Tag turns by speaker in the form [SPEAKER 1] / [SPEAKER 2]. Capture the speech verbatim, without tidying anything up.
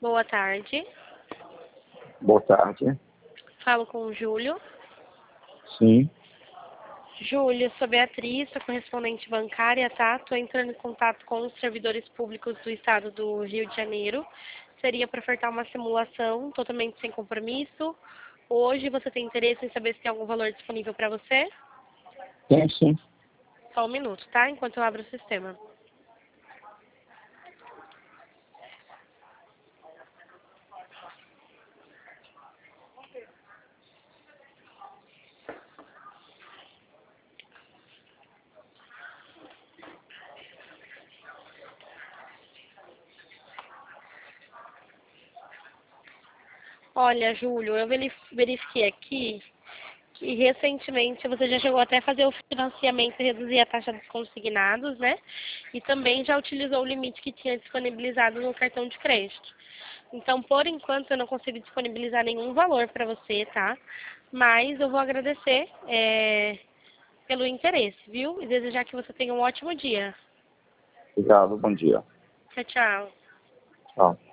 [SPEAKER 1] Boa tarde.
[SPEAKER 2] Boa tarde.
[SPEAKER 1] Falo com o Júlio.
[SPEAKER 2] Sim.
[SPEAKER 1] Júlio, sou Beatriz, sou correspondente bancária, tá? Estou entrando em contato com os servidores públicos do estado do Rio de Janeiro. Seria para ofertar uma simulação totalmente sem compromisso. Hoje você tem interesse em saber se tem algum valor disponível para você?
[SPEAKER 2] Tem sim.
[SPEAKER 1] Só um minuto, tá? Enquanto eu abro o sistema. Olha, Júlio, eu verifiquei aqui que recentemente você já chegou até a fazer o financiamento e reduzir a taxa dos consignados, né? E também já utilizou o limite que tinha disponibilizado no cartão de crédito. Então, por enquanto, eu não consigo disponibilizar nenhum valor para você, tá? Mas eu vou agradecer é, pelo interesse, viu? E desejar que você tenha um ótimo dia.
[SPEAKER 2] Obrigado, bom dia.
[SPEAKER 1] Tchau, tchau.
[SPEAKER 2] Tchau.